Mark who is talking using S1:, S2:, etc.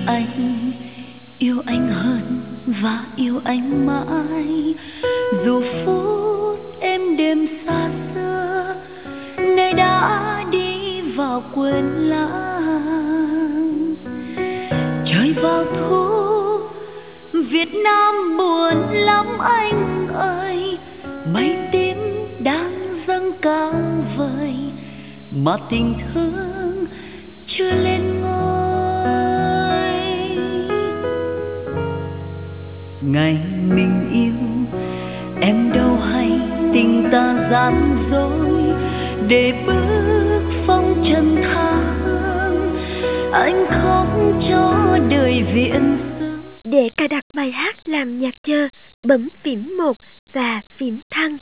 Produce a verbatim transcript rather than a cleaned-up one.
S1: anh, yêu anh hơn và yêu anh mãi. Dù phút êm đêm xa xưa, nay đã đi vào quên lãng. Trời vào thu, Việt Nam buồn lắm anh ơi. Mây tím đang dâng cao vời, mà tình thương chưa lên ngôi. Ngày mình yêu em đâu hay tình ta gian dối, để bước phong trần tha hương anh khóc cho đời viện xưa.
S2: Để cài đặt bài hát làm nhạc chờ, bấm phím một và phím thăng.